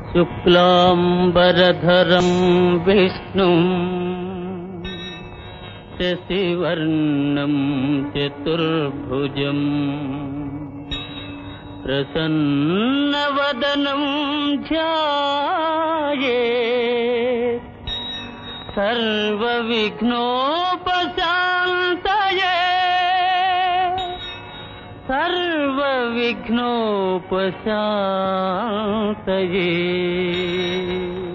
శుక్లాంబరధరం విష్ణుం శశివర్ణం చతుర్భుజం ప్రసన్నవదనం ధ్యాయేత్ సర్వవిఘ్నోపశాంతయే సర్వవిఘ్నోపశాంతయే.